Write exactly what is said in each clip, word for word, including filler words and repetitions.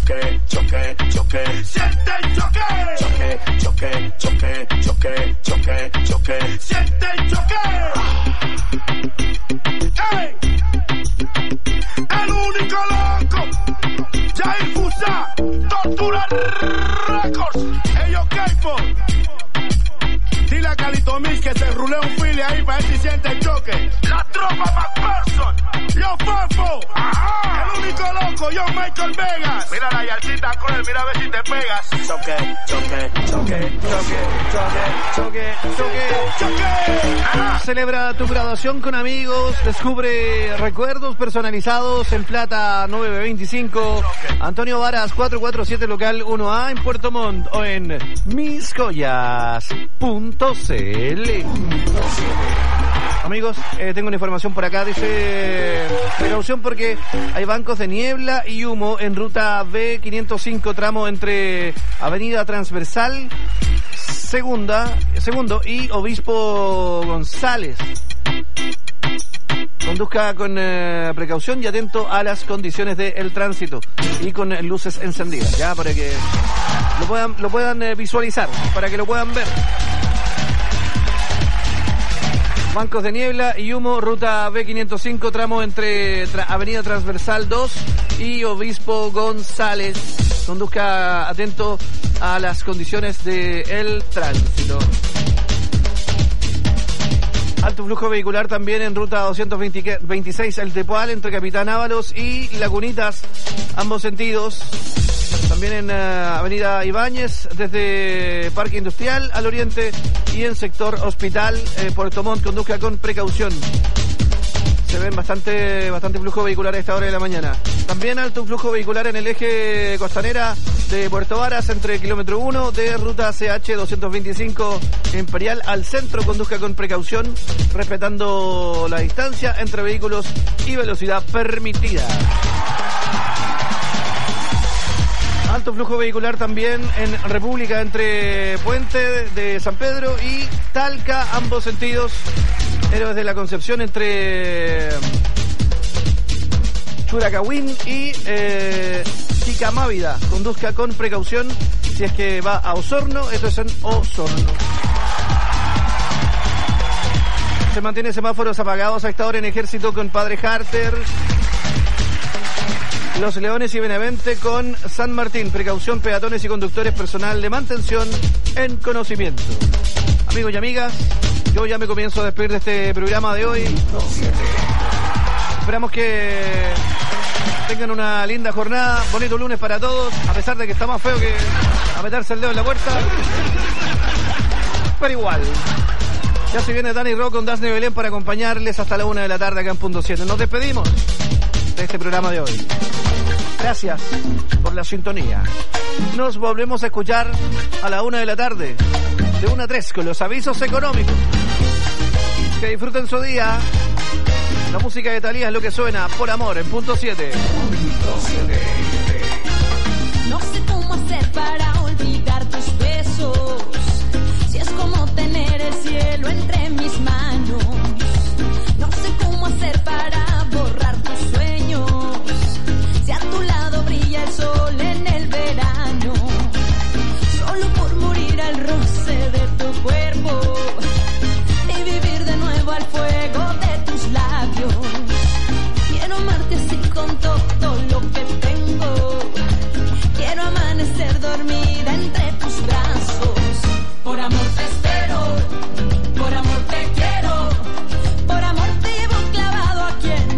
choque, choque, choque. Siente el choque. Choque, choque, choque, choque, choque, choque. Siente el choque. ¡Ey! El único loco. Jair Fusa. Tortura Records. Ellos K-Pop. Dile a Calito Mix que se rule un file ahí para ver si siente el choque. La tropa McPherson. Yo Fafo. Ajá. El único loco. Yo Michael Vegas. Mira la yalcita con él. Mira a ver si te pegas. Choque, choque, choque, choque, choque, choque, choque, choque. Ajá. Celebra tu graduación con amigos. Descubre recuerdos personalizados en Plata nueve veinticinco. Antonio Varas cuatrocientos cuarenta y siete local uno A en Puerto Montt o en mis joyas punto c l. Amigos, eh, tengo una información por acá. Dice precaución porque hay bancos de niebla y humo en ruta B quinientos cinco, tramo entre Avenida Transversal Segunda, Segundo y Obispo González. Conduzca con eh, precaución y atento a las condiciones del tránsito y con eh, luces encendidas, ya, para que lo puedan, lo puedan eh, visualizar, para que lo puedan ver. Bancos de niebla y humo, ruta B quinientos cinco, tramo entre tra- Avenida Transversal dos y Obispo González. Conduzca atento a las condiciones del tránsito. Alto flujo vehicular también en ruta doscientos veintiséis, El Tepual, entre Capitán Ábalos y Lagunitas, ambos sentidos. También en uh, Avenida Ibáñez, desde Parque Industrial al oriente y en sector Hospital, eh, Puerto Montt. Conduzca con precaución. Se ven bastante bastante flujo vehicular a esta hora de la mañana. También alto flujo vehicular en el eje costanera de Puerto Varas, entre kilómetro uno de ruta C H doscientos veinticinco Imperial al centro. Conduzca con precaución, respetando la distancia entre vehículos y velocidad permitida. Alto flujo vehicular también en República, entre Puente de San Pedro y Talca, ambos sentidos. Héroes de la Concepción, entre Churacahuín y eh, Chicamávida. Conduzca con precaución si es que va a Osorno. Esto es en Osorno. Se mantiene semáforos apagados a esta hora en Ejército con Padre Harter. Los Leones y Benavente con San Martín. Precaución, peatones y conductores, personal de mantención en conocimiento. Amigos y amigas, yo ya me comienzo a despedir de este programa de hoy. Esperamos que tengan una linda jornada, bonito lunes para todos, a pesar de que está más feo que a meterse el dedo en la puerta. Pero igual. Ya se viene Dani Rock con Dasne Belén para acompañarles hasta la una de la tarde acá en Punto siete. Nos despedimos de este programa de hoy. Gracias por la sintonía. Nos volvemos a escuchar a la una de la tarde, de una a tres, con los avisos económicos. Que disfruten su día. La música de Thalía es lo que suena, por amor, en Punto siete. No sé cómo hacer para olvidar tus besos, si es como tener el cielo entre mis manos. No sé cómo hacer para borrar tus sueños, si a tu lado brilla el sol en el verano. Solo por morir al roce de tu cuerpo y vivir de nuevo al fuego de tus labios. Quiero amarte así con todo lo que tengo. Quiero amanecer dormida entre tus brazos. Por amor te espero, por amor te quiero, por amor te llevo clavado aquí en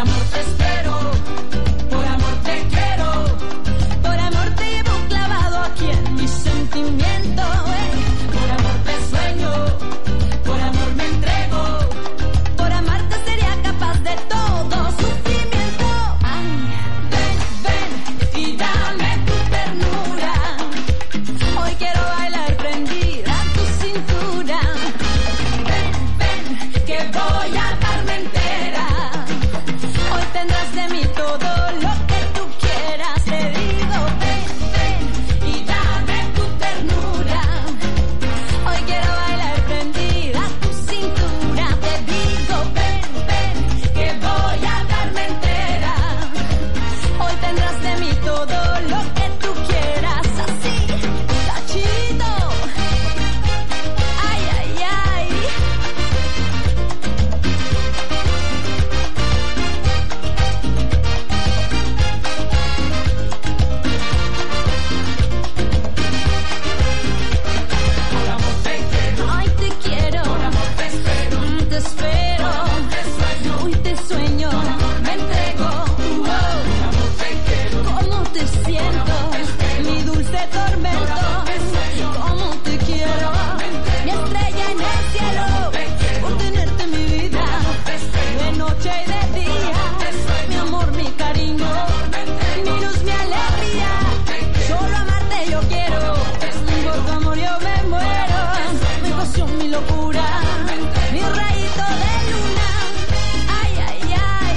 amor te espero, por amor te quiero, por amor te llevo clavado aquí en mi sentimiento. Eh. Por amor te sueño, por amor me entrego, por amarte sería capaz de todo sufrimiento. Ay, ven, ven y dame tu ternura. Hoy quiero bailar prendida a tu cintura. Ven, ven, que voy a darme entera. Hoy tendrás de mí todo lo que tú quieras. Te digo, ven, ven y dame tu ternura. Hoy quiero bailar prendida a tu cintura. Te digo, ven, ven, que voy a darme entera. Hoy tendrás de mí todo lo que tú quieras. Así, cachito. Ay, ay, ay. Ay, te quiero, Mm, te espero, hoy te sueño, me entrego. Wow. ¿Cómo te siento? Mi dulce tormento. ¿Cómo te quiero? Mi estrella en el cielo, por tenerte en mi vida, de noche y de día. Mi amor, mi cariño, mi luz, mi alegría. Solo amarte yo quiero, por tu amor yo me muero. Mi pasión, mi locura, mi rayito de luna. Ay, ay, ay.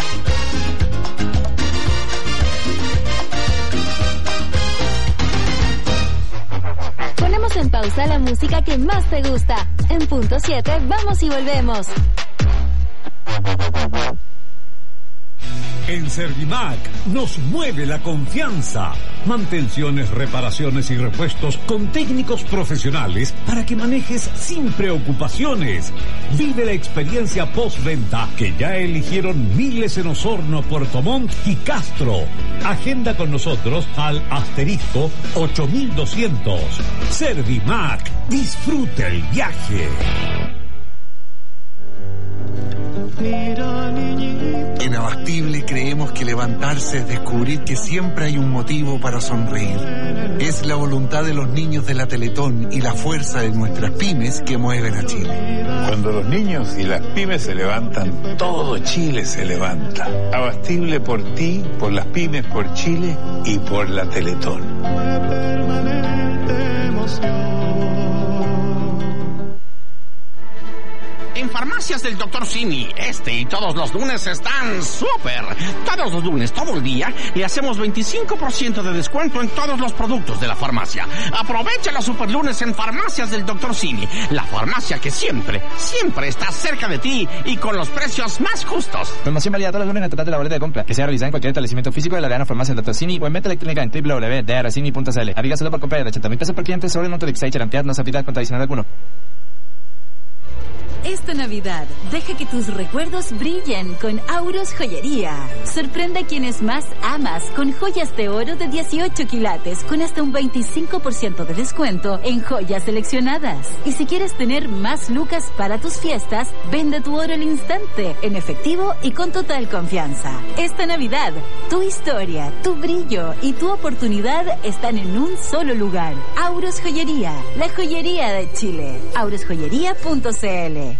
Ponemos en pausa la música que más te gusta. En punto siete, vamos y volvemos. En Servimac nos mueve la confianza. Mantenciones, reparaciones y repuestos con técnicos profesionales para que manejes sin preocupaciones. Vive la experiencia postventa que ya eligieron miles en Osorno, Puerto Montt y Castro. Agenda con nosotros al asterisco ocho mil doscientos. Servimac, disfruta el viaje. En Abastible creemos que levantarse es descubrir que siempre hay un motivo para sonreír. Es la voluntad de los niños de la Teletón y la fuerza de nuestras pymes que mueven a Chile. Cuando los niños y las pymes se levantan, todo Chile se levanta. Abastible por ti, por las pymes, por Chile y por la Teletón. En Farmacias del doctor Simi, este y todos los lunes están súper. Todos los lunes, todo el día, le hacemos veinticinco por ciento de descuento en todos los productos de la farmacia. Aprovecha los super lunes en Farmacias del doctor Simi, la farmacia que siempre, siempre está cerca de ti y con los precios más justos. Promoción válida todos los lunes en el total de la boleta de compra, que sea realizada en cualquier establecimiento físico de la Real Farmacia del doctor Simi o en venta electrónica en doble u doble u doble u punto d r simi punto c l. Aplica solo por compra de ochenta mil pesos por cliente sobre el monto de Exchange Ampliad, no se aplica con adicional alguno. Esta Navidad, deja que tus recuerdos brillen con Auros Joyería. Sorprende a quienes más amas con joyas de oro de dieciocho quilates con hasta un veinticinco por ciento de descuento en joyas seleccionadas. Y si quieres tener más lucas para tus fiestas, vende tu oro al instante, en efectivo y con total confianza. Esta Navidad, tu historia, tu brillo y tu oportunidad están en un solo lugar. Auros Joyería, la joyería de Chile. auros joyería punto c l.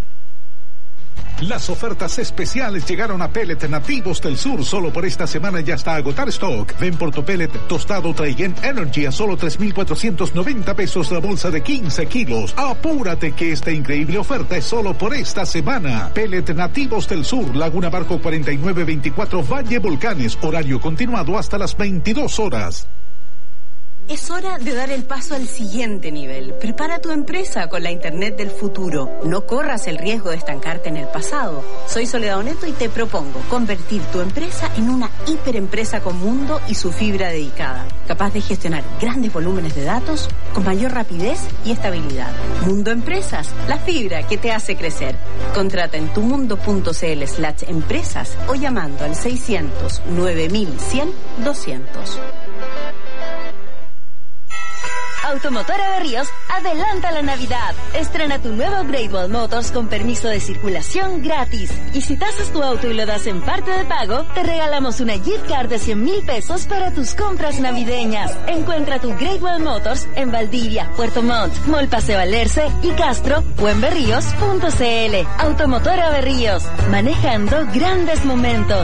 Las ofertas especiales llegaron a Pellet Nativos del Sur. Solo por esta semana ya está agotar stock. Ven por tu pellet tostado Trayen Energy a solo tres mil cuatrocientos noventa pesos la bolsa de quince kilos. Apúrate que esta increíble oferta es solo por esta semana. Pellet Nativos del Sur, Laguna Barco cuarenta y nueve veinticuatro, Valle Volcanes. Horario continuado hasta las veintidós horas. Es hora de dar el paso al siguiente nivel. Prepara tu empresa con la Internet del futuro. No corras el riesgo de estancarte en el pasado. Soy Soledad Oneto y te propongo convertir tu empresa en una hiperempresa con mundo y su fibra dedicada, capaz de gestionar grandes volúmenes de datos con mayor rapidez y estabilidad. Mundo Empresas, la fibra que te hace crecer. Contrata en tumundo.cl slash empresas o llamando al seiscientos nueve mil cien doscientos. Automotora Berríos adelanta la Navidad. Estrena tu nuevo Great Wall Motors con permiso de circulación gratis. Y si tasas tu auto y lo das en parte de pago, te regalamos una gift card de cien mil pesos para tus compras navideñas. Encuentra tu Great Wall Motors en Valdivia, Puerto Montt, Mall Paseo Alerce y Castro o en berríos punto c l. Automotora Berríos, manejando grandes momentos.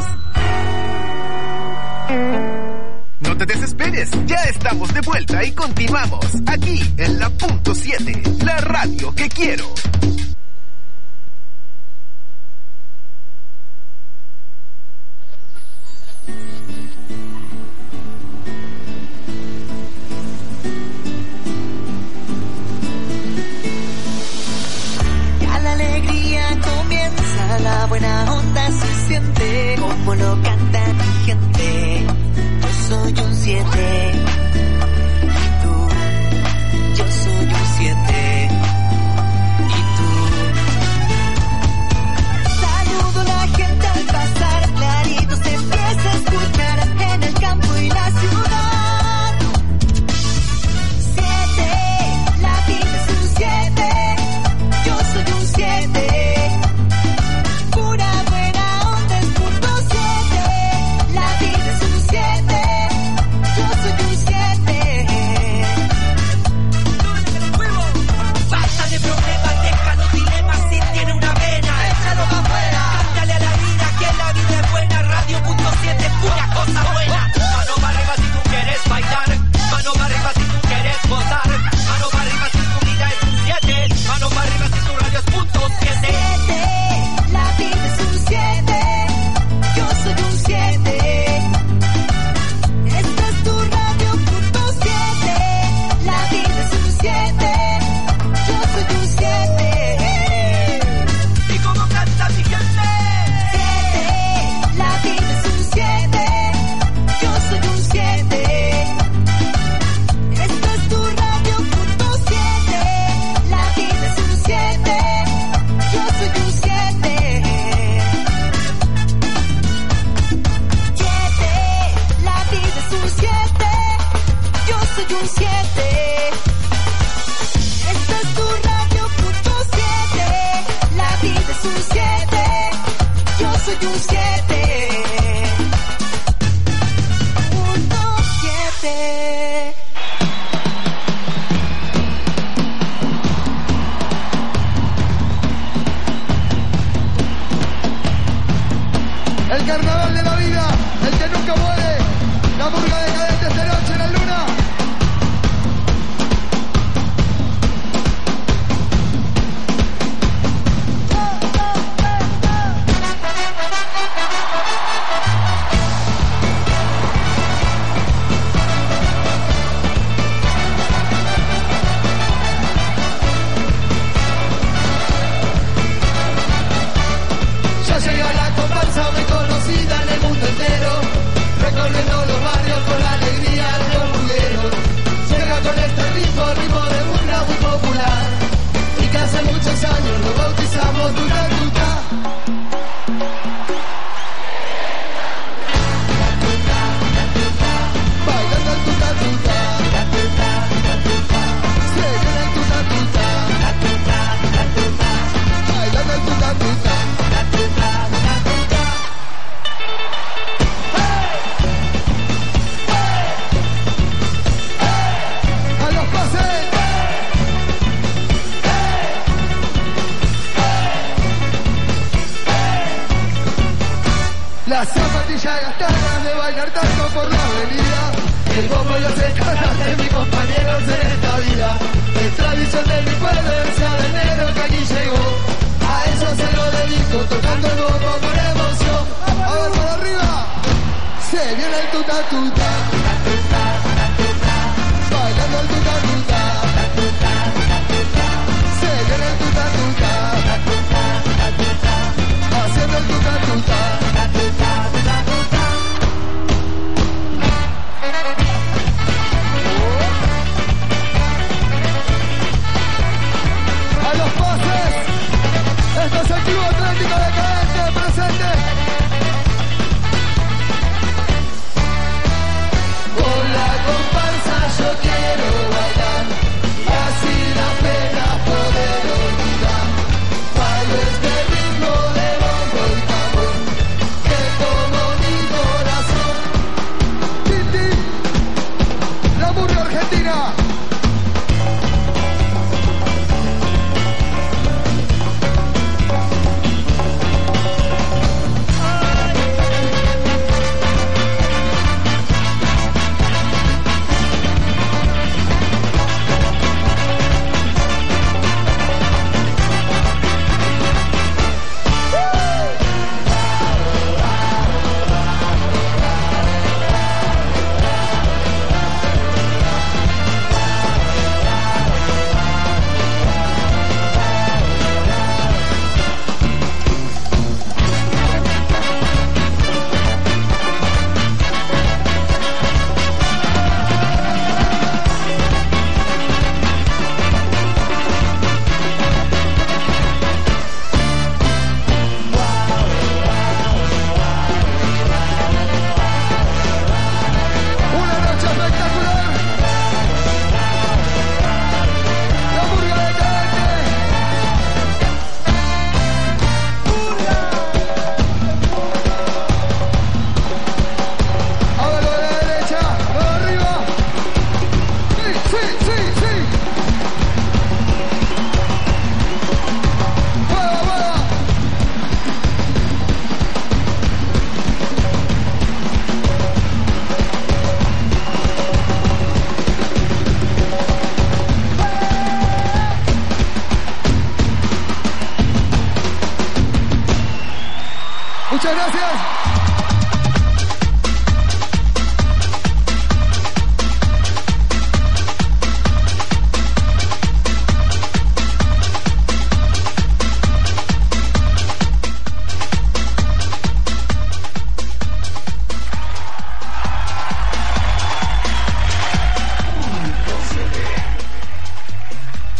No te desesperes, ya estamos de vuelta y continuamos aquí en la punto siete, la radio que quiero. Ya la alegría comienza, la buena onda se siente, como lo canta mi gente. Soy un siete y tú, yo soy un siete y tú. Saludo a la gente al pasar, clarito se empieza a escuchar en el campo y la ciudad. Siete, la vida es un siete, yo soy un siete. Pura buena onda es punto siete, la vida es un siete. Pura cosa buena. Mano para arriba si tú quieres bailar. Mano para arriba si tú quieres gozar. Mano para arriba si tu vida es un siete. Mano para arriba si tu radio es punto siete. Siete, la vida es un siete. Yo soy un siete. Esta es tu radio punto siete. La vida es un siete. Yo soy un siete. ¿Y cómo canta mi gente? Siete, la vida es un siete. Yo soy un siete. Esta es tu radio punto siete. La vida es un siete. Yo soy un siete. Siete. La vida es un siete. Yo soy un siete. Esta es tu radio punto siete. La vida es un siete. Yo soy un siete. El carnaval de la vida, el que nunca muere, la murga decadente esta noche en la luna. Ya llegó la comparsa muy conocida en el mundo entero, recorriendo los barrios con la alegría de los burgueros. Llega con este ritmo, ritmo de burla muy popular, y que hace muchos años lo bautizamos Tuta Tuta. Bailando el Tuta Tuta, se viene el Tuta Tuta, bailando el Tuta Tuta. Las zapatillas gastadas de bailar tanto por la avenida, el bombo y los escalas de mis compañeros en esta vida. Es tradición de mi pueblo, el sea de enero que aquí llegó. A eso se lo dedico, tocando el bombo con emoción. A ver por arriba, se viene el tuta tuta, bailando el tuta tuta, se viene el tuta tuta, haciendo el tuta tuta. A los pases, esto es el Club Atlético Decadente presente.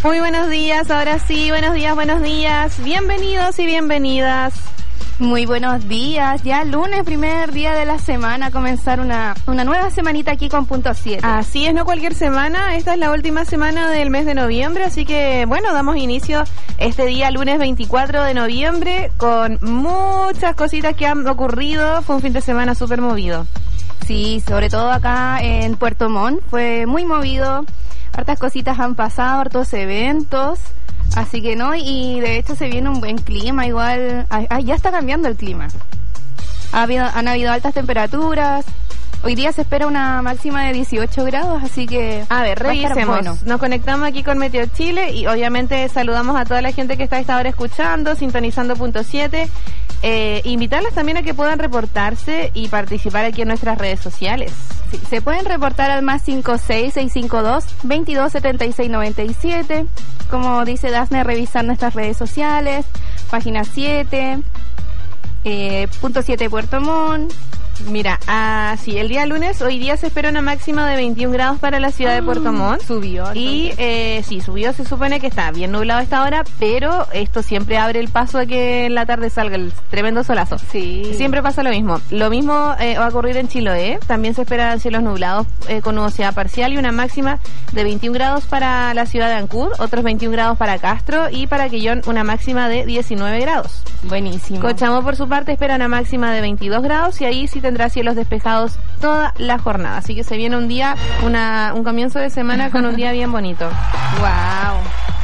Muy buenos días, ahora sí, buenos días, buenos días. Bienvenidos y bienvenidas. Muy buenos días, ya lunes, primer día de la semana, comenzar una, una nueva semanita aquí con Punto siete. Así es, no cualquier semana, esta es la última semana del mes de noviembre, así que bueno, damos inicio este día lunes veinticuatro de noviembre con muchas cositas que han ocurrido, fue un fin de semana súper movido. Sí, sobre todo acá en Puerto Montt, fue muy movido, hartas cositas han pasado, hartos eventos. Así que no, y de hecho se viene un buen clima, igual, ah, ya está cambiando el clima. Ha habido, han habido altas temperaturas, hoy día se espera una máxima de dieciocho grados, así que... A ver, revisemos, bueno. Nos conectamos aquí con Meteo Chile y obviamente saludamos a toda la gente que está a esta hora escuchando, sintonizando Punto siete. Eh, invitarles también a que puedan reportarse y participar aquí en nuestras redes sociales. Sí, se pueden reportar al más cinco seis seis cinco dos, veintidós setenta y seis noventa y siete. Como dice Dafne, revisar nuestras redes sociales, página siete, eh, Punto siete Puerto Montt. Mira, ah, sí, el día lunes, hoy día se espera una máxima de veintiún grados para la ciudad de Puerto Montt. Subió. Entonces. Y eh, sí, subió, se supone que está bien nublado a esta hora, pero esto siempre abre el paso a que en la tarde salga el tremendo solazo. Sí. Siempre pasa lo mismo. Lo mismo eh, va a ocurrir en Chiloé. También se esperan cielos nublados eh, con nubosidad parcial y una máxima de veintiún grados para la ciudad de Ancud, otros veintiún grados para Castro y para Quillón una máxima de diecinueve grados. Buenísimo. Cochamó por su parte espera una máxima de veintidós grados y ahí sí tendrá cielos despejados toda la jornada. Así que se viene un día, una, un comienzo de semana con un día bien bonito. Wow.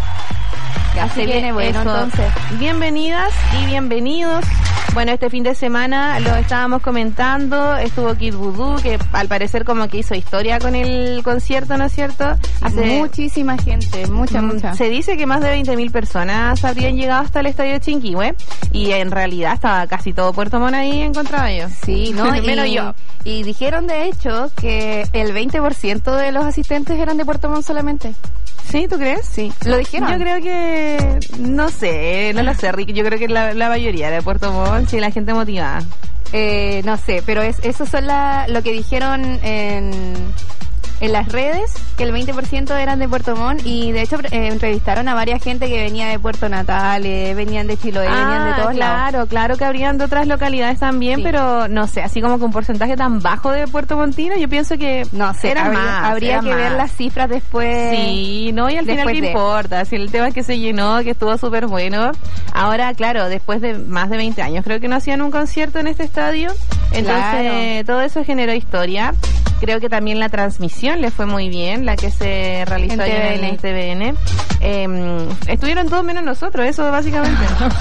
Ya Así se que viene bueno, eso, entonces. Bienvenidas y bienvenidos. Bueno, este fin de semana lo estábamos comentando, estuvo Kid Voodoo, que al parecer como que hizo historia con el concierto, ¿no es cierto? Hace muchísima gente, mucha, mm, mucha. Se dice que más de veinte mil personas habrían llegado hasta el estadio Chinquihue y en realidad estaba casi todo Puerto Montt ahí encontrado yo. Sí, ¿no? Menos y, yo. Y dijeron de hecho que el veinte por ciento de los asistentes eran de Puerto Montt solamente. ¿Sí? ¿Tú crees? Sí. ¿Lo dijeron? Yo creo que... No sé, no lo sé, Rick. Yo creo que la, la mayoría de Puerto Montt, sí, la gente motivada. Eh, no sé, pero es, eso son la, lo que dijeron en... en las redes, que el veinte por ciento eran de Puerto Montt y de hecho eh, entrevistaron a varias gente que venía de Puerto Natales, venían de Chiloé, ah, venían de todos claro, lados. Claro que habrían de otras localidades también, Sí. pero no sé, así como que un porcentaje tan bajo de Puerto Montino, yo pienso que No sé, era habría, más, habría era que más. ver las cifras después. Sí, no, y al final después qué de- importa, si el tema es que se llenó, que estuvo súper bueno. Ahora, claro, después de más de veinte años, creo que no hacían un concierto en este estadio, entonces Claro. todo eso generó historia. Creo que también la transmisión le fue muy bien, la que se realizó En ahí T V N. en el T V N. Eh, estuvieron todos menos nosotros, eso básicamente.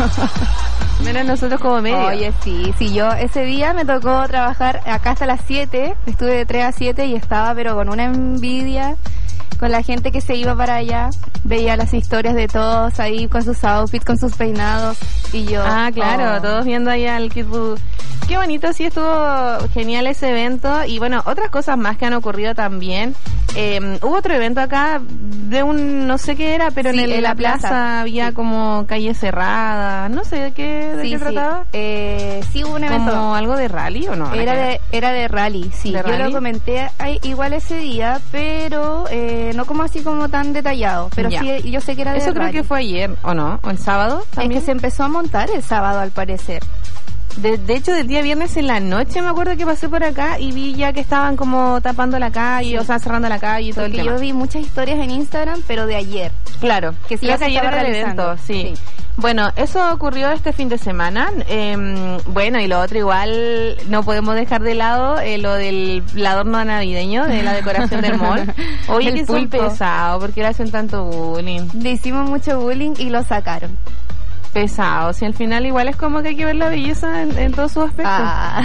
Menos nosotros como medio. Oye, sí, sí, yo ese día me tocó trabajar acá hasta las siete, estuve de tres a siete y estaba pero con una envidia con la gente que se iba para allá, veía las historias de todos ahí con sus outfits, con sus peinados y yo... Ah, claro, oh. todos viendo ahí al Kid Voodoo. Qué bonito, sí, estuvo genial ese evento. Y bueno, otras cosas más que han ocurrido también. Eh, hubo otro evento acá de un, no sé qué era, pero Sí, en, el- en la la plaza, plaza. había como calle cerrada. No sé de qué, de Sí, qué sí. trataba. Eh, sí, hubo un evento. ¿Como algo de rally o no? Era de, era de rally, sí. ¿De Yo rally? lo comenté ahí, igual ese día, pero eh, no como así como tan detallado. Pero Ya. sí, yo sé que era de Eso creo rally. que fue ayer, ¿o no? ¿O el sábado Es también? que se empezó a montar el sábado, al parecer. De, de hecho, del día viernes en la noche me acuerdo que pasé por acá y vi ya que estaban como tapando la calle, Sí. o sea, cerrando la calle y todo el Porque tema. yo vi muchas historias en Instagram, pero de ayer. Claro, Que sí, creo ya que se ayer estaba era el realizando. evento, sí. Sí. Bueno, eso ocurrió este fin de semana. Eh, bueno, y lo otro igual no podemos dejar de lado eh, lo del el adorno navideño, de la decoración del mall. Oye, El que son pulpo. pesado, porque le hacen tanto bullying. Le hicimos mucho bullying y lo sacaron. Pesados, y al final igual es como que hay que ver la belleza en, en todos sus aspectos. Ah.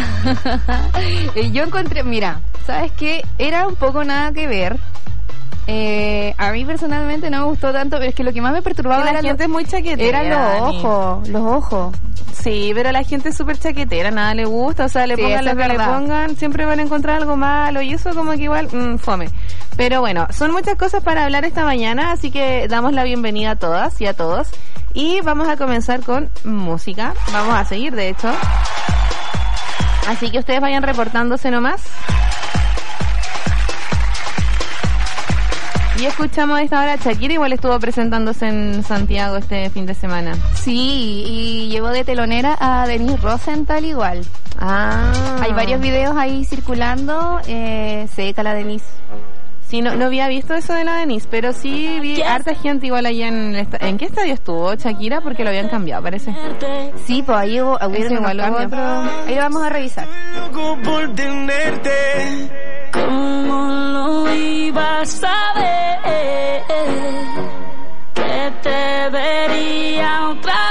Y yo encontré, mira, ¿sabes qué? Era un poco nada que ver. Eh, a mí personalmente no me gustó tanto, pero es que lo que más me perturbaba Que la era gente lo- es muy chaquetera. eran los Dani. ojos, los ojos. Sí, pero la gente es súper chaquetera, nada le gusta, o sea, le Sí, pongan eso lo es que le verdad. pongan, siempre van a encontrar algo malo y eso como que igual, mmm, fome. Pero bueno, son muchas cosas para hablar esta mañana, así que damos la bienvenida a todas y a todos. Y vamos a comenzar con música, vamos a seguir de hecho. Así que ustedes vayan reportándose nomás. Y escuchamos a esta hora, Shakira igual estuvo presentándose en Santiago este fin de semana. Sí, y llevó de telonera a Denise Rosenthal igual. Ah. Hay varios videos ahí circulando, eh, seca la Denise. Sí, no, no había visto eso de la Denise, pero sí vi harta gente igual allá en el esta- ¿En qué estadio estuvo Shakira? Porque lo habían cambiado, parece. Sí, pues ahí hubo, hubo Ese igual unos cambios. otro. Ahí lo vamos a revisar. Por tenerte, ¿cómo lo ibas a ver? Que te vería otra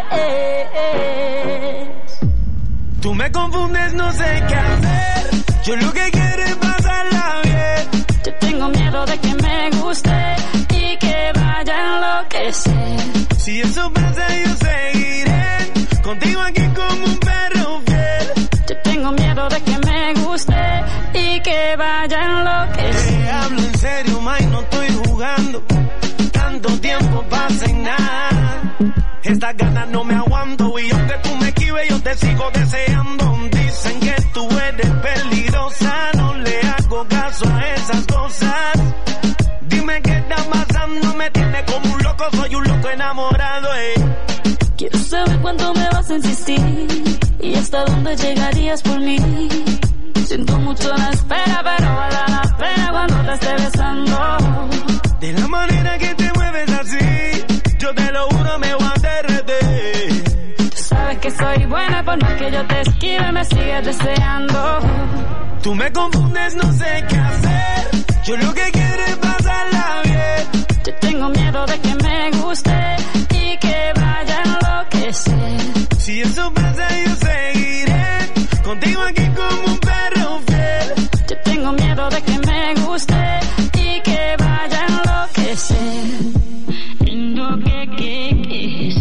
vez. Tú me confundes, no sé qué hacer. Yo lo que quiero es pasarla bien. Yo tengo miedo de que me guste y que vaya a enloquecer. Si eso pasa, yo seguiré contigo aquí como un perro fiel. Yo tengo miedo de que me guste y que vaya a enloquecer. Te hablo en serio, May, no estoy jugando. Tanto tiempo pasa en nada. Estas ganas no me aguanto y aunque tú me esquives, yo te sigo deseando. Dicen que tú eres peligrosa, no le hago caso a esas cosas. Dime qué está pasando, me tiene como un loco, soy un loco enamorado, eh. Quiero saber cuánto me vas a insistir y hasta dónde llegarías por mí. Siento mucho la espera, pero vale la pena cuando te esté besando. De la manera que te mueves así, yo te lo juro, me voy a derretir. Tú sabes que soy buena, por más que yo te esquive, me sigues deseando. Tú me confundes, no sé qué hacer. Yo lo que quiero es pasarla bien. Yo tengo miedo de que me guste y que vaya a enloquecer. Si eso pasa, yo seguiré contigo aquí como un perro fiel. Yo tengo miedo de que me guste y que vaya a enloquecer. Lo que, que, que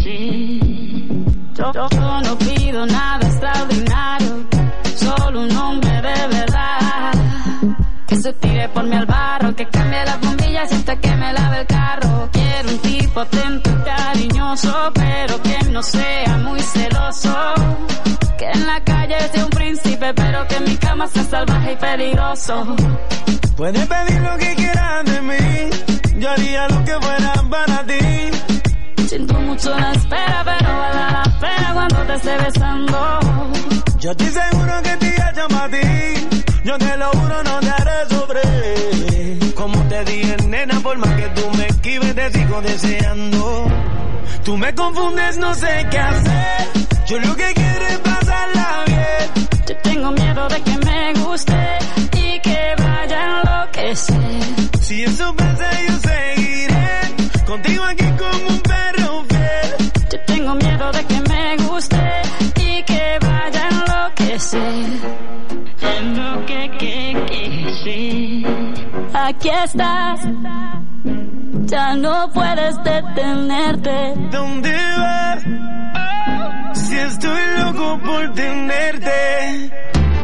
sé. Yo, yo no pido nada extraordinario, solo un hombre de verdad. Que se tire por mi al barro, que cambie las bombillas y hasta que me lave el carro. Quiero un tipo atento y cariñoso, pero que no sea muy celoso. Que en la calle sea un príncipe, pero que en mi cama sea salvaje y peligroso. Puedes pedir lo que quieras de mí, yo haría lo que fuera para ti. Siento mucho la espera, pero vale la pena cuando te esté besando. Yo estoy seguro que te hecho para ti, yo te lo juro, no te haré sufrir. Como te dije, nena, por más que tú me esquives, te sigo deseando. Tú me confundes, no sé qué hacer. Yo lo que quiero es pasarla bien. Yo tengo miedo de que me guste y que vaya a enloquecer. Si eso pasa, yo seguiré contigo aquí como un perro fiel. Yo tengo miedo de que me guste y que vaya a enloquecer. En lo que, que, que sé. Aquí estás, ya no puedes detenerte. ¿Dónde vas? Si estoy loco por tenerte.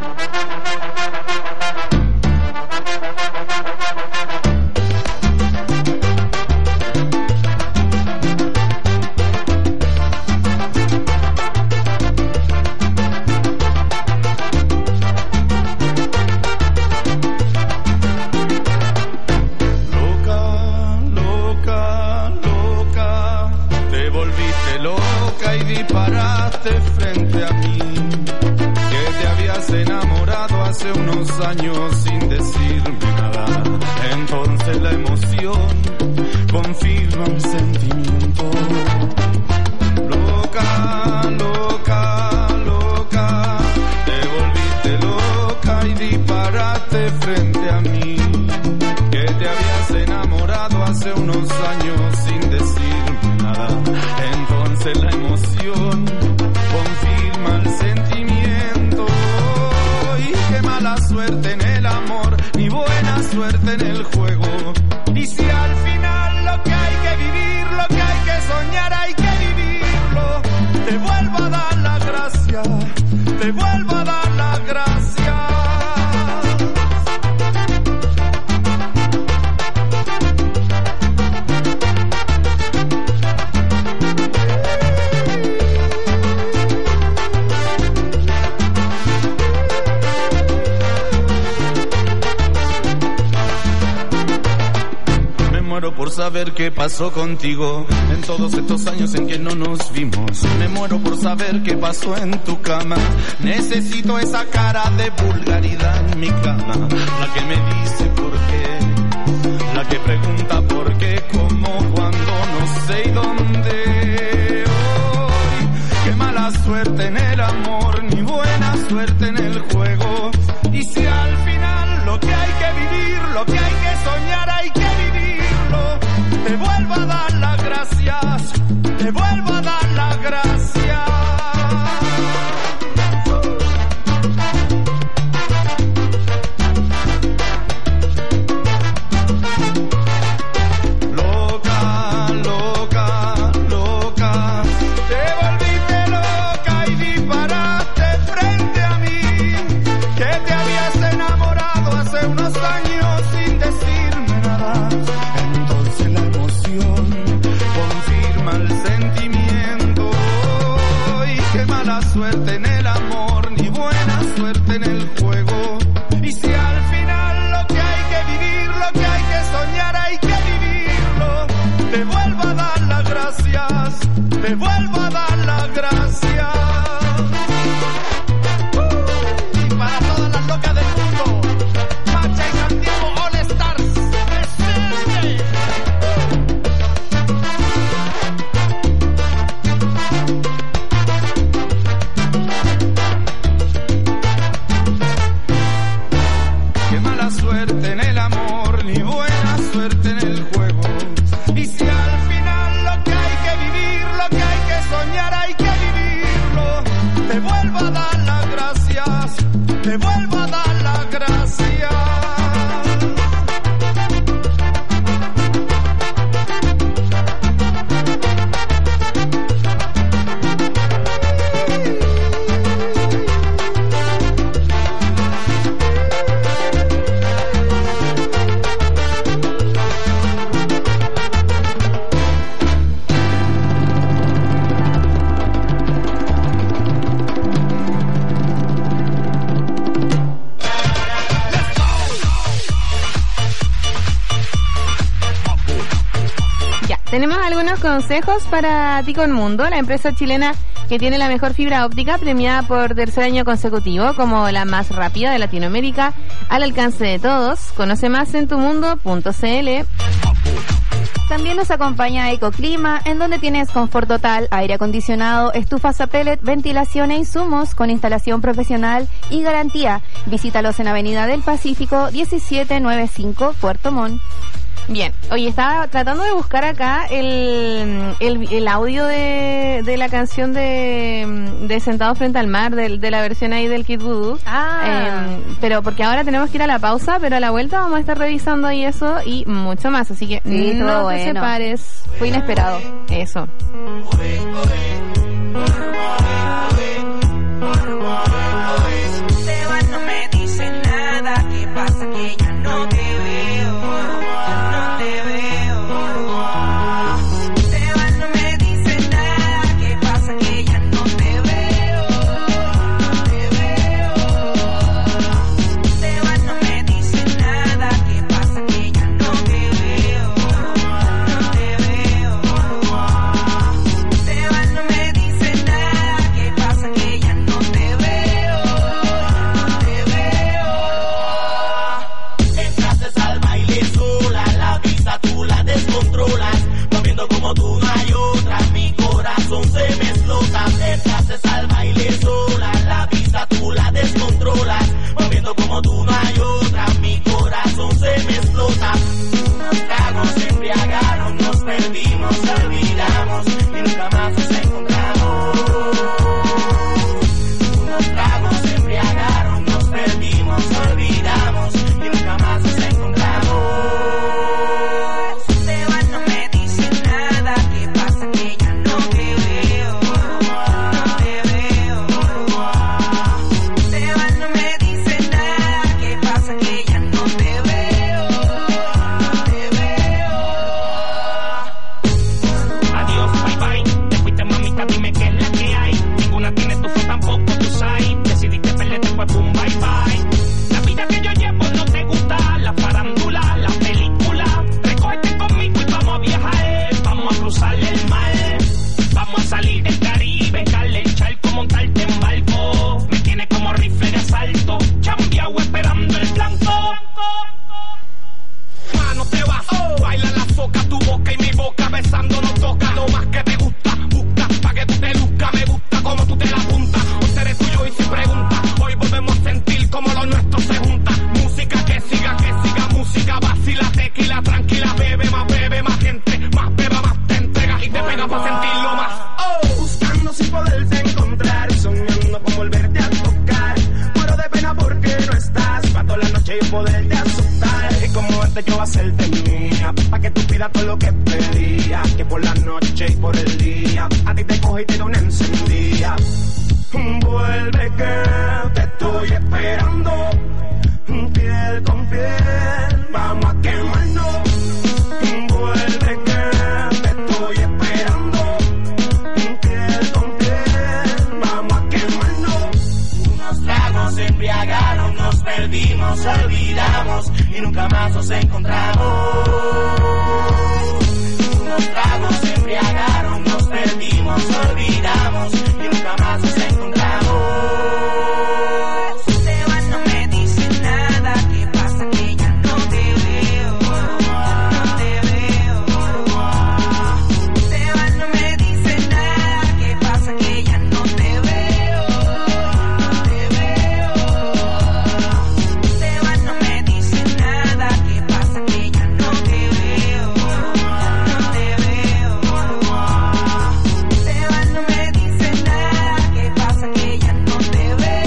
Disparaste frente a mí, que te habías enamorado hace unos años sin decirme nada. Entonces la emoción confirma un sentimiento. Loca, loca, loca, te volviste loca y disparaste frente a mí, que te habías enamorado hace unos años sin decirme nada. Entonces la emoción confirma el sentimiento. Y qué mala suerte en el amor, ni buena suerte en el juego. Y si al final lo que hay que vivir, lo que hay que soñar, hay que vivirlo. Te vuelvo a dar la gracia, te vuelvo a dar la gracia. por saber qué pasó contigo en todos estos años en que no nos vimos. Me muero por saber qué pasó en tu cama. Necesito esa cara de vulgaridad en mi cama. La que me dice por qué, la que pregunta por qué, cómo, cuándo, no sé y dónde. Hoy, qué mala suerte en el amor, ni buena suerte en el juego. Y si al final lo que hay que vivir, lo que hay que soñar, hay que vivirlo, te vuelvo a dar las gracias, te vuelvo a dar las gracias. Loca, loca, loca, te volviste loca y disparaste frente a mí, que te habías enamorado hace unos años sin decirme nada. Entonces la emoción confirma el sentimiento. Y qué mala suerte en el amor, ni buena suerte en el juego. Y si al final lo que hay que vivir, lo que hay que soñar, hay que vivirlo, te vuelvo a dar las gracias, te vuelvo a dar las gracias. Uh, y para todas las locas del mundo, Pacha y Santiago All Stars, presente. Qué mala suerte en el amor, ni buena suerte en el juego. Y si al final lo que hay que vivir, lo que hay que soñar, hay que vivirlo, te vuelvo a dar las gracias, te vuelvo a dar las gracias. Tenemos algunos consejos para ti con Mundo, la empresa chilena que tiene la mejor fibra óptica, premiada por tercer año consecutivo como la más rápida de Latinoamérica, al alcance de todos. Conoce más en tumundo punto cl. También nos acompaña Ecoclima, en donde tienes confort total, aire acondicionado, estufas a pellet, ventilación e insumos con instalación profesional y garantía. Visítalos en Avenida del Pacífico diecisiete noventa y cinco, Puerto Montt. Bien, oye, estaba tratando de buscar acá el, el, el audio de, de la canción de, de Sentado Frente al Mar, de, de la versión ahí del Kid Voodoo. Ah. Eh, pero porque ahora tenemos que ir a la pausa, pero a la vuelta vamos a estar revisando ahí eso y mucho más, así que sí, no todo te bueno. separes. Fue inesperado. Eso. Sebas no me dice nada, ¿qué pasa? Que ya no te veo, no te veo. Sebas no me dice nada, ¿qué pasa? Que ya no te veo, no te veo. Sebas no me dice nada, ¿qué pasa? Que ya no te veo, no te veo. Sebas no me dice nada, ¿qué pasa? Que ya no te veo. pasando no toca lo más que te gusta. Busca pa' que tú te luzca, me gusta como tú te la apuntas. Hoy seré tuyo y sin pregunta, hoy volvemos a sentir como lo nuestro se junta. Música que siga, que siga, música vacila, tequila, tranquila, bebe más, bebe más gente, más beba, más te entregas y te pegas pa' sentirlo más. Oh, buscando sin poderte encontrar, soñando con volverte a tocar. Muero de pena porque no estás, pa' toda la noche yo poderte asustar. Y como antes yo hacerte mía, pa' que tú pidas todo lo que pedía. Que por la noche y por el día, a ti te coge y te doy una encendida. Vuelve que te estoy esperando, piel con piel, vamos a quemarnos. Vuelve que te estoy esperando, piel con piel, vamos a quemarnos. Unos tragos se embriagaron, nos perdimos, olvidamos y nunca más nos encontramos. Unos tragos se embriagaron, nos perdimos, olvidamos y nunca más nos encontramos. Se van, no me dicen nada, ¿qué pasa? Que ya no te veo, no te veo. Se van, no me dicen nada, ¿qué pasa? Que ya no te veo, no te veo. Se van, no me dicen nada, ¿qué pasa? Que ya no te veo, no te veo. Se van, no me dicen nada, ¿qué pasa? Que ya no te veo, no te veo.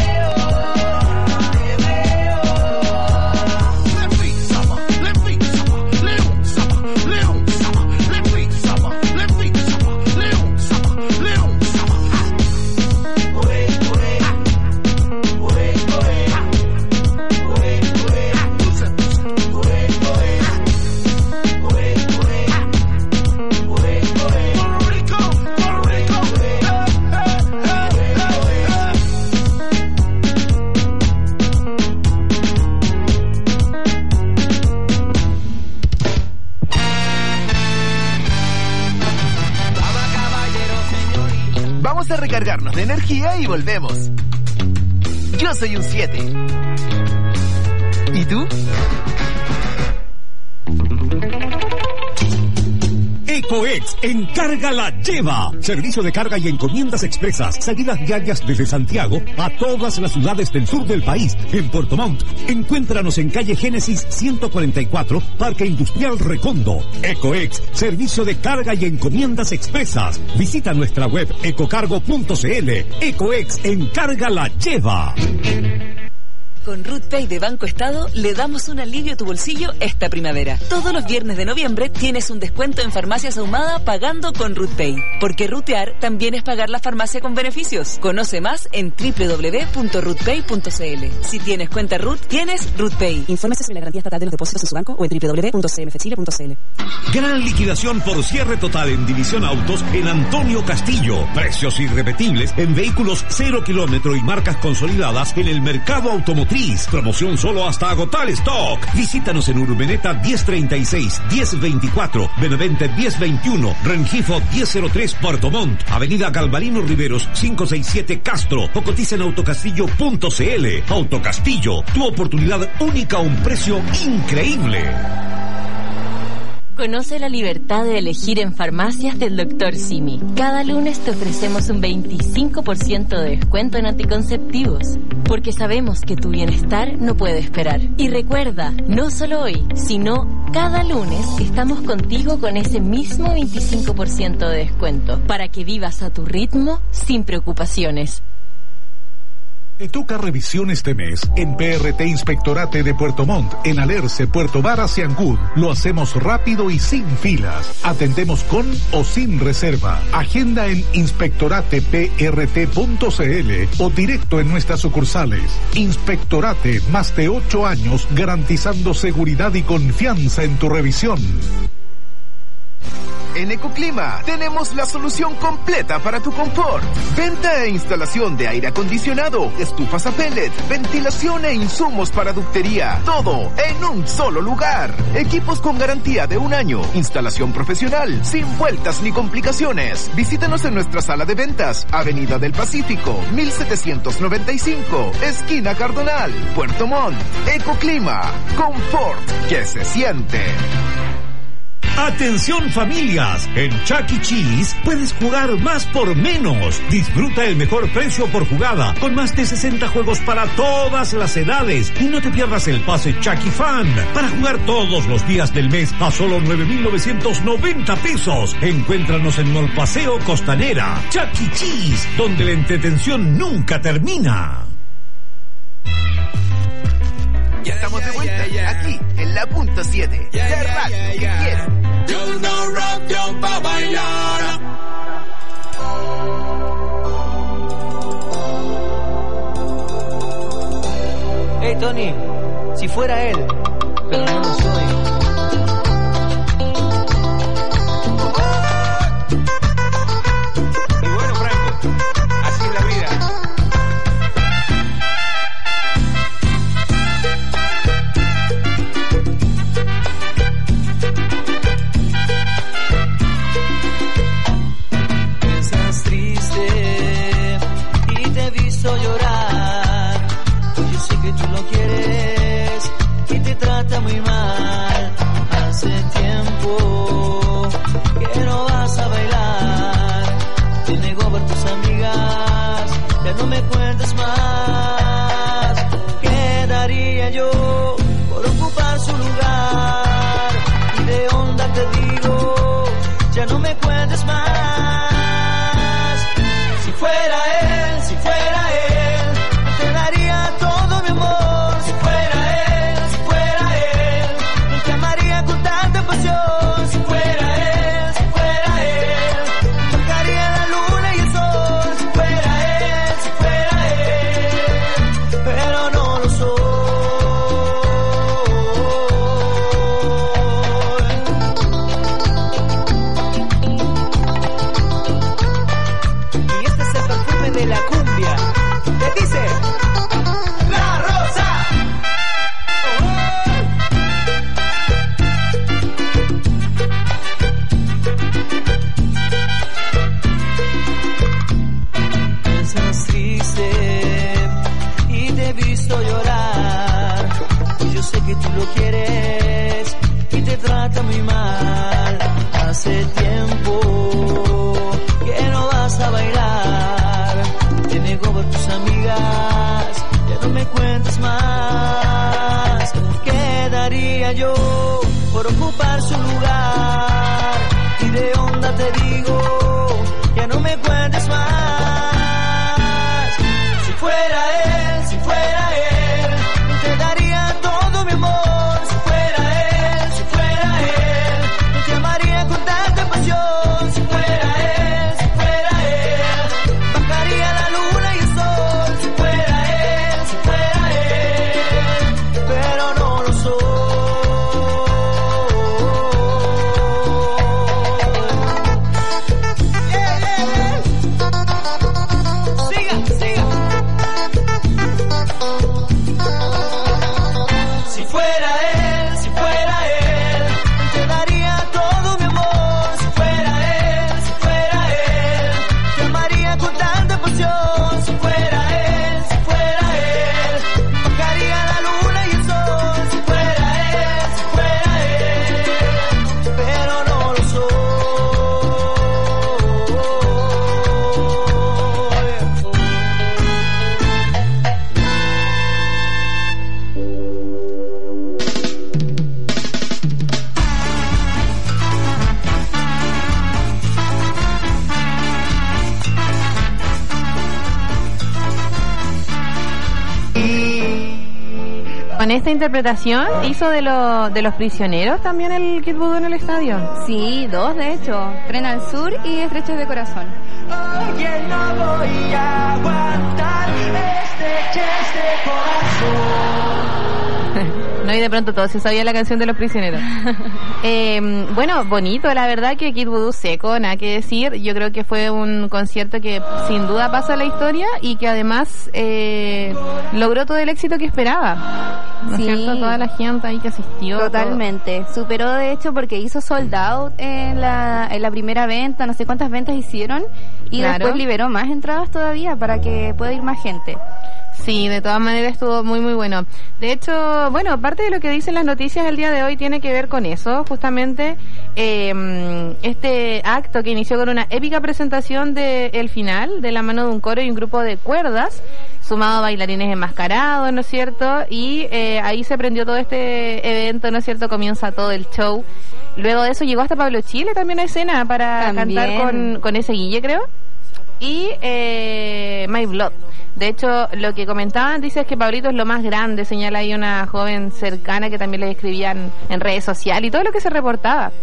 Vamos a recargarnos de energía y volvemos. Yo soy un siete. ¿Y tú? EcoEx Encarga la Lleva. Servicio de carga y encomiendas expresas. Salidas diarias desde Santiago a todas las ciudades del sur del país. En Puerto Montt. Encuéntranos en calle Génesis ciento cuarenta y cuatro, Parque Industrial Recondo. EcoEx, servicio de carga y encomiendas expresas. Visita nuestra web ecocargo punto cl. EcoEx Encarga la Lleva. Con RootPay de Banco Estado le damos un alivio a tu bolsillo esta primavera. Todos los viernes de noviembre tienes un descuento en Farmacias Ahumada pagando con RootPay. Porque rutear también es pagar la farmacia con beneficios. Conoce más en doble u doble u doble u punto rootpay punto cl. Si tienes cuenta Root, tienes RootPay. Infórmese sobre la garantía estatal de los depósitos en su banco o en doble u doble u doble u punto c m f chile punto c l. Gran liquidación por cierre total en División Autos en Antonio Castillo. Precios irrepetibles en vehículos cero kilómetro y marcas consolidadas en el mercado automotriz. Promoción solo hasta agotar stock. Visítanos en Urbeneta diez treinta y seis, diez veinticuatro, Benavente diez veintiuno, Rengifo diez cero tres, Puerto Montt, Avenida Galvarino Riveros quinientos sesenta y siete, Castro, o cotiza en autocastillo punto cl. Autocastillo, tu oportunidad única a un precio increíble. Conoce la libertad de elegir en farmacias del doctor Simi. Cada lunes te ofrecemos un veinticinco por ciento de descuento en anticonceptivos, porque sabemos que tu bienestar no puede esperar. Y recuerda, no solo hoy, sino cada lunes estamos contigo con ese mismo veinticinco por ciento de descuento, para que vivas a tu ritmo sin preocupaciones. Te toca revisión este mes en P R T Inspectorate de Puerto Montt, en Alerce, Puerto Varas y Ancud. Lo hacemos rápido y sin filas. Atendemos con o sin reserva. Agenda en inspectorate p r t punto c l o directo en nuestras sucursales. Inspectorate, más de ocho años garantizando seguridad y confianza en tu revisión. En Ecoclima tenemos la solución completa para tu confort. Venta e instalación de aire acondicionado, estufas a pellet, ventilación e insumos para ductería. Todo en un solo lugar. Equipos con garantía de un año. Instalación profesional, sin vueltas ni complicaciones. Visítanos en nuestra sala de ventas, Avenida del Pacífico, mil setecientos noventa y cinco, esquina Cardonal, Puerto Montt. Ecoclima, confort que se siente. Atención familias, en Chuck E. Cheese puedes jugar más por menos. Disfruta el mejor precio por jugada, con más de sesenta juegos para todas las edades. Y no te pierdas el pase Chucky Fan, para jugar todos los días del mes a solo nueve mil novecientos noventa pesos. Encuéntranos en Mall Paseo Costanera. Chuck E. Cheese, donde la entretención nunca termina. Ya estamos de vuelta, aquí, en la punto siete. Yeah, de yeah, radio yeah, que yeah. quiero. Yo no rock, yo pa' bailar. Hey Tony, si fuera él, pero no lo soy. Y bueno, Franco, así es la vida. Estás triste y te he visto llorar. Yo sé que tú lo quieres y te trata muy mal. Hace tiempo que no vas a bailar. Te negó por tus amigas, ya no me cuentes más. ¿Qué daría yo por ocupar su lugar? Y de onda te digo, ya no me cuentes más. Si fuera él, si fuera él, te daría todo mi amor. Si fuera él, si fuera él, te amaría con tanta pasión. Si fuera él, si fuera él, tocaría la luna y el sol. Si fuera él, si fuera él, pero no lo soy. Y este es el perfume de la cumbia. ¿Qué dice? La rosa. Estás triste y te he visto llorar. Y yo sé que tú lo quieres y te trata muy mal. Hace tiempo que no vas a bailar. Te negó por tus amigas, ya no me cuentes más. ¿Qué daría yo por ocupar su lugar? Y de onda te digo, ya no me cuentes más. Si fuera él, si fuera él, te daría todo mi amor. Si fuera él, si fuera él, te amaría con tanta pasión. Si fuera él, si fuera él, bajaría la luna y el sol. Si fuera él, si fuera él, pero no lo soy. Yeah, yeah, yeah. Siga, siga. Si fuera él, si fuera él, te daría todo mi amor. Si fuera él, si fuera él, te amaría con tanta pasión. Si fuera él, si fuera él, bajaría la luna y el sol. Si fuera él, si fuera él, pero no lo soy. Con esta interpretación hizo de, lo, de los prisioneros también el Kid Voodoo en el estadio. Sí, dos de hecho. Tren al Sur y Estrechos de Corazón. Oye, no voy a aguantar este este corazón. No, y de pronto todos se sabía la canción de los prisioneros. eh, bueno, bonito, la verdad que Kid Voodoo seco, nada que decir. Yo creo que fue un concierto que sin duda pasa a la historia y que además eh, logró todo el éxito que esperaba. ¿No es Sí. cierto? Toda la gente ahí que asistió. Totalmente. Superó de hecho porque hizo sold out en la, en la primera venta, no sé cuántas ventas hicieron y Claro. después liberó más entradas todavía para que pueda ir más gente. Sí, de todas maneras estuvo muy muy bueno. De hecho, bueno, parte de lo que dicen las noticias el día de hoy tiene que ver con eso, justamente eh, este acto que inició con una épica presentación de el final, de la mano de un coro y un grupo de cuerdas, sumado a bailarines enmascarados, ¿no es cierto? Y eh, ahí se prendió todo este evento, ¿no es cierto? Comienza todo el show. Luego de eso llegó hasta Pablo Chile también a escena para También. cantar con, con ese Guille, creo. Y eh, My Blood. De hecho, lo que comentaban, dice, es que Pablito es lo más grande, señala ahí una joven cercana que también le escribían en redes sociales y todo lo que se reportaba.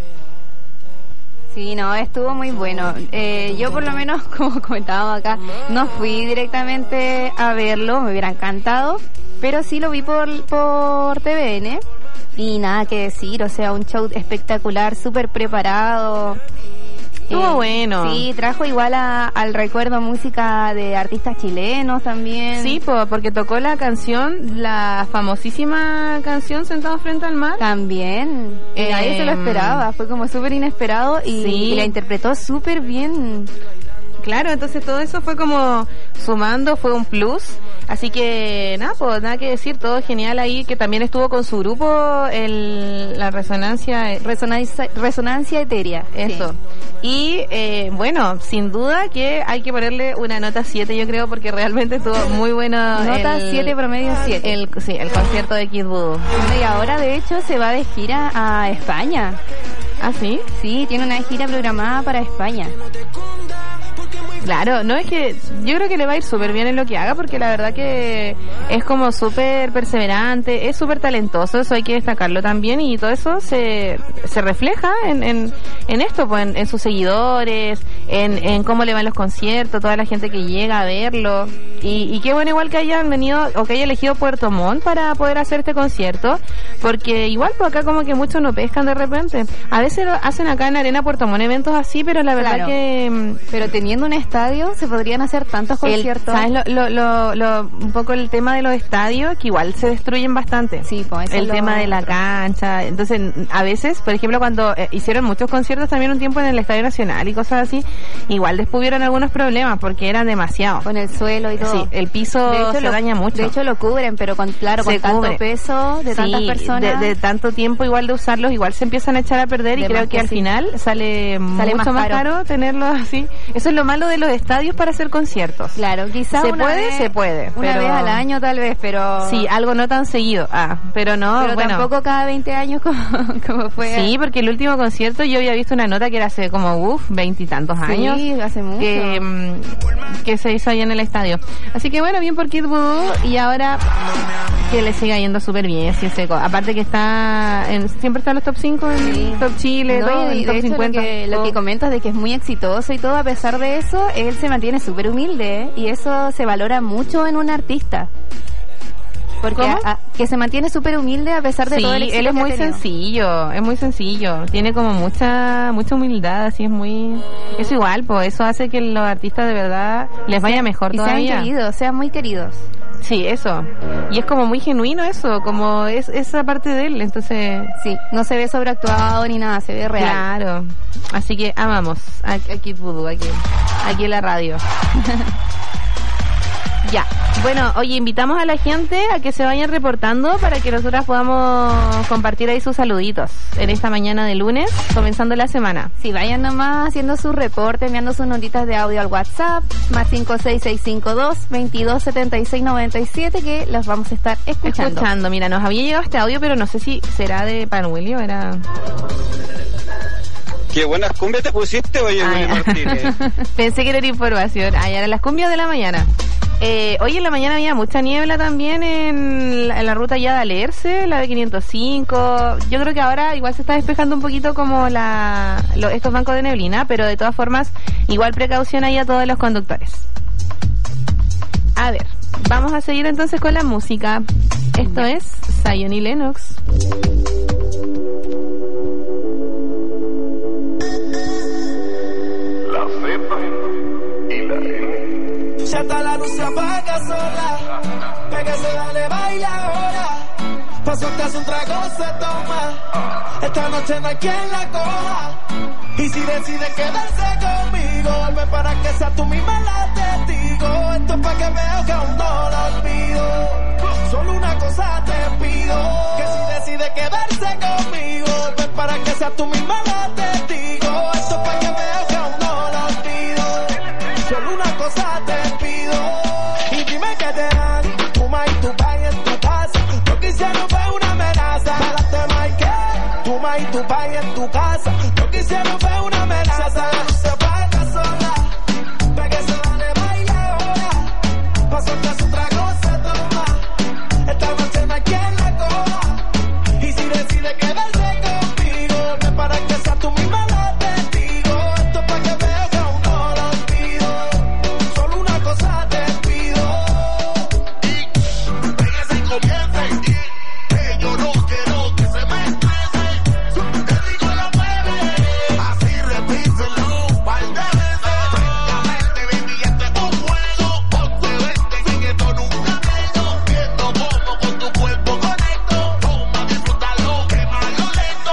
Sí, no, estuvo muy bueno. Eh, yo por lo menos, como comentábamos acá, no fui directamente a verlo, me hubiera encantado, pero sí lo vi por, por T V N y nada que decir, o sea, un show espectacular, súper preparado. Estuvo Eh, bueno. Sí, trajo igual a, al recuerdo música de artistas chilenos también. Sí, po, porque tocó la canción, la famosísima canción Sentados frente al mar. También. Y Eh, nadie se lo esperaba, fue como súper inesperado y, Sí. y la interpretó súper bien. Claro, entonces todo eso fue como sumando, fue un plus. Así que nada, pues nada que decir, todo genial ahí, que también estuvo con su grupo, el, la resonancia, Resonancia, resonancia etérea. eso. Sí. Y eh, bueno, sin duda que hay que ponerle una nota siete, yo creo, porque realmente estuvo muy bueno. Nota el- siete, promedio siete. El, sí, el concierto de Kid Voodoo. Y ahora, de hecho, se va de gira a España. ¿Ah, sí? Sí, tiene una gira programada para España. Claro, no es que yo creo que le va a ir súper bien en lo que haga, porque la verdad que es como súper perseverante, es súper talentoso, eso hay que destacarlo también, y todo eso se, se refleja en, en, en esto, pues en, en sus seguidores, en, en cómo le van los conciertos, toda la gente que llega a verlo, y, y qué bueno igual que hayan venido o que haya elegido Puerto Montt para poder hacer este concierto, porque igual pues acá como que muchos no pescan de repente, a veces lo hacen acá en Arena Puerto Montt eventos así, pero la verdad Claro. que... Pero teniendo un estadio se podrían hacer tantos El- conciertos. ¿Sabes lo, lo, lo, lo- un poco el tema de los estadios? Que igual se destruyen bastante. Sí, pues eso el es lo tema de la otro. cancha. Entonces, a veces, por ejemplo, cuando eh, hicieron muchos conciertos también un tiempo en el Estadio Nacional y cosas así, igual descubrieron algunos problemas porque eran demasiados. Con el suelo y todo. Sí, el piso De hecho, se lo- daña mucho. De hecho, lo cubren, pero con claro, con Se tanto cubre. peso de Sí, tantas personas. De, de tanto tiempo igual de usarlos, igual se empiezan a echar a perder y De creo más que que al sí. final sale, Sale mucho más más caro. caro tenerlos así. Eso es lo malo de los estadios para hacer conciertos. Claro, quizás Se una puede, vez- se puede. Una pero- vez al año tal vez, pero... Sí, algo no tan seguido. Ah, pero no, pero bueno. tampoco cada veinte años como, como fue. Sí, porque el último concierto yo había visto una nota que era hace como, uff, veintitantos años. Sí, hace mucho. Que, mm, que se hizo ahí en el estadio. Así que bueno, bien por Kid Voodoo y ahora que le siga yendo súper bien, sí, seco. Aparte que está, en, siempre está en los top cinco, en Sí. top Chile, No, todo, y en de top hecho cincuenta. Lo que, lo que comentas de que es muy exitoso y todo, a pesar de eso, él se mantiene súper humilde, ¿eh? Y eso se valora mucho en un artista. Porque ¿Cómo? a- a- que se mantiene súper humilde a pesar de Sí, todo el éxito él es que ha muy tenido. sencillo, es muy sencillo, tiene como mucha mucha humildad, así es muy... Eso igual, pues eso hace que los artistas de verdad les vaya mejor y todavía. sean queridos, sean muy queridos. Sí, eso. Y es como muy genuino eso, como es esa parte de él, entonces... Sí, no se ve sobreactuado ni nada, se ve real. Claro. Así que amamos a, a Kid Voodoo aquí, aquí en la radio. Ya. Bueno, oye, invitamos a la gente a que se vayan reportando para que nosotras podamos compartir ahí sus saluditos en esta mañana de lunes, comenzando la semana. Sí, vayan nomás haciendo su reporte, enviando sus notitas de audio al WhatsApp, más cinco seis seis cinco dos, veintidós setenta y seis noventa y siete, que los vamos a estar escuchando. Escuchando, mira, nos había llegado este audio, pero no sé si será de Panueli o era... Qué buenas cumbias te pusiste, oye, Ah, Willy ya. Martínez. Pensé que era información. Ah, ya eran las cumbias de la mañana. Eh, hoy en la mañana había mucha niebla también en la, en la ruta ya de Alerce, la de quinientos cinco. Yo creo que ahora igual se está despejando un poquito como la, lo- estos bancos de neblina, pero de todas formas, igual precaución ahí a todos los conductores. A ver, vamos a seguir entonces con la música. Esto es Zion y Lennox. La cepa y la L. Ya está la luz se apaga sola. Pégase, dale, baila ahora. Pa' soltarse un trago se toma. Esta noche no hay quien la coja. Y si decide quedarse conmigo, conmigo, ven para que sea tú misma la testigo. Esto es para que veas que aún no lo olvido. Solo una cosa te pido, que si decides quedarse conmigo, ven para que sea tú misma la testigo. Esto es para que veas que aún no lo olvido. Solo una cosa te pido, y dime que te dan tu ma y tu pa en tu casa. Lo que hicieron fue una amenaza. Párate, Mike, tu ma y tu pa en tu casa. Lo que hicieron fue una amenaza. Se apaga sola, pa' que se vale baila ahora. Pa' soltar su trago se toma. Esta noche no hay quien la coja. Y si decide quedarse conmigo, ven para que sea tú misma la testigo. Esto es pa' que veas que aún no lo olvido. Solo una cosa te pido. Y pégase y comience. Que yo no quiero que se me estrese. Te digo lo mueve. Así repíselo un par de veces. Francamente, baby, este es un juego. Ponte vente en esto nunca tengo. Viendo cómo con tu cuerpo conecto. Toma, disfrútalo, que malo lento.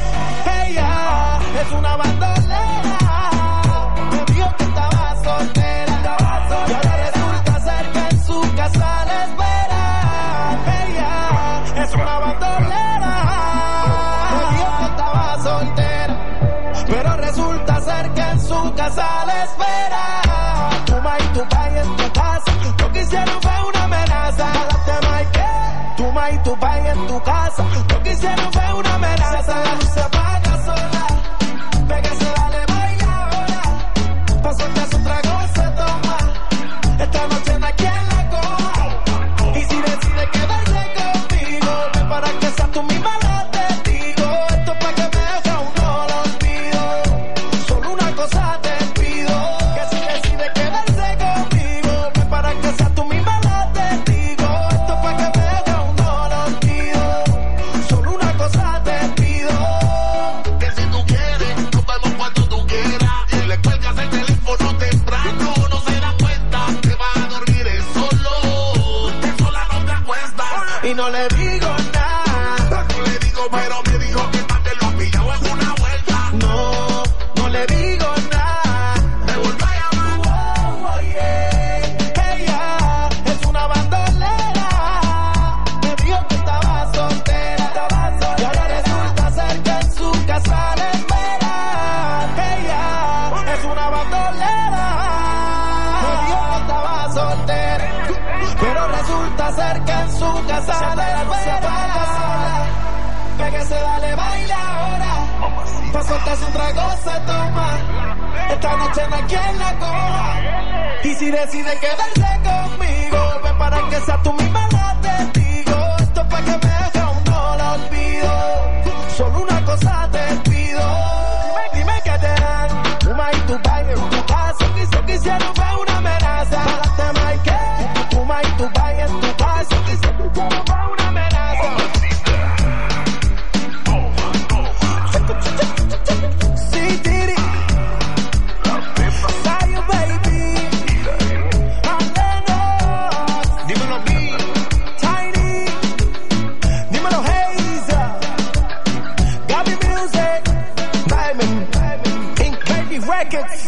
Ella es una bandolera. Me dijo que estaba soltera. Y ahora resulta ser que en su casa la espera. Ella es una bandolera. Me dijo que estaba soltera. Pero resulta ser que en su casa la espera. Tu ma y tu pa en tu casa. Lo que hicieron fue una amenaza. Párate, Mike, tu ma y tu pa en tu casa. Lo que hicieron fue una amenaza. La luz se apaga sola. Pégase, dale, baila ahora. Pa' soltar su trago se toma. Esta noche no hay quien la coja. Y si decide quedarse conmigo, ven para que sea tú misma la testigo. Esto es pa' que veas que aún no lo olvido. Solo una cosa te pido, que si decide quedarse conmigo, ven para que sea tú misma la testigo. Esto es pa' que veas que aún no lo olvido. Solo una cosa te pido. Que si tú quieres, nos vemos cuando tú quieras. Y le cuelgas el teléfono temprano. No se da cuenta que va a dormir él solo. Que sola no te acuestas. Y no le digo nada. No le digo, pero me dijo que también lo ha pillado en una vuelta. No, no le digo nada. Me vuelve a llamar. Oh, oh, yeah. Ella es una bandolera. Me dijo que estaba soltera. Y ahora resulta ser que en su casa la espera. Ella es una bandolera. Me dijo que estaba soltera. Pero resulta ser que en su casa la espera. Pégase, dale, baila ahora. Pa' soltarse un trago se toma. Esta noche no hay quien la coja. Y si decide quedarse conmigo, ven para que sea tú misma la testigo. Esto es pa' que veas que aún no lo olvido. Solo una cosa te pido. Dime que te dan tu ma y tu pa en tu casa. Lo que hicieron fue una amenaza. Párate, Mike, tu ma y tu pa en tu casa. Lo que hicieron fue una amenaza. Sí, Tiri. Zion, baby. Andenos. Dímelo a mí. Tiny. Dímelo, Hazel. Gaby Music. Diamond. Ink Baby Records.